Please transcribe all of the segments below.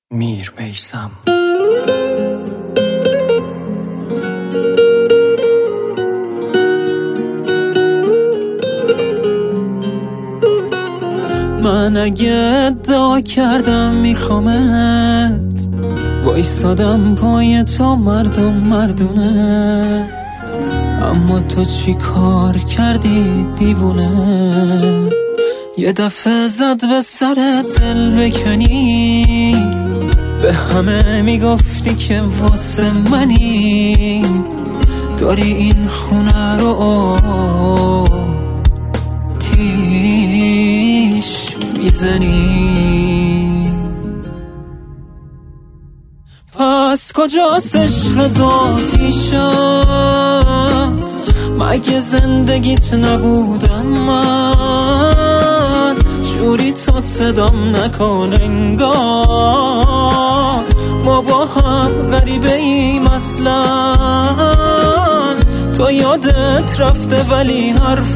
میر میثم. من اگه ادعا کردم میخوامت، وایسادم پای تو مردونه، اما تو چی کار کردی دیوونه؟ یه دفعه زد به سر دل بکنی، به همه میگفتی که واسه منی، داری این خونه رو آتیش میزنی. پس کجاست عشق داتیشت؟ مگه زندگیت نبودم من؟ جوری تو صدام نکن انگار ما با هم غریبه ایم اصلا. تو یادت رفته ولی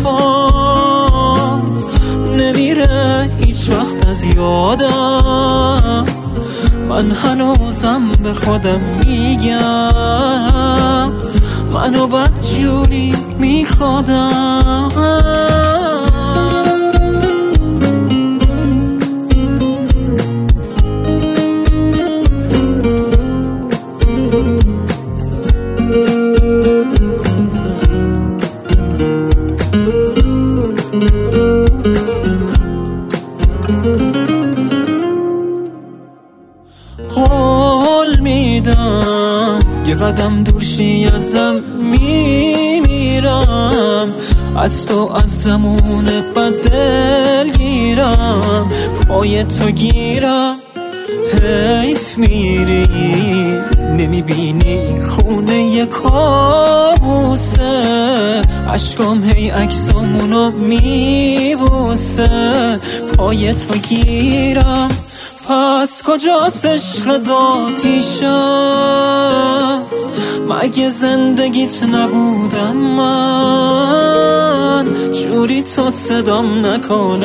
حرفات نمیره هیچ وقت از یادم. من هنوزم به خودم میگم منو بدجوری میخوادم. قول میدم یه قدم دورشی ازم میمیرم، از تو از زمون بدل گیرم، پای تو گیرم. حیف میری نمیبینی خونه یه کابوسه، عشقام هی عکسامونو میبوسه، پای تو گیرم. پس کجاست عشق داتیشت؟ مگه زندگیت نبودم من؟ جوری تو صدام نکن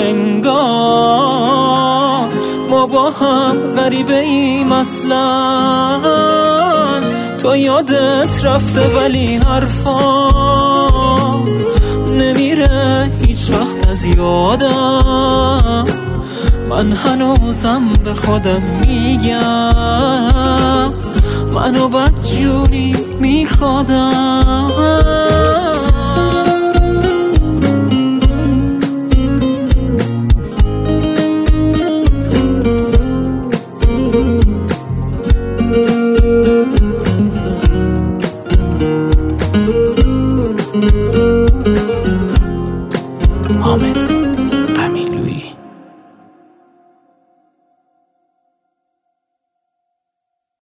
انگار ما با هم غریبه ایم اصلا. تو یادت رفته ولی حرفات نمیره هیچ وقت از یادم. من هنوزم به خودم میگم منو بدجوری میخوادم. حامد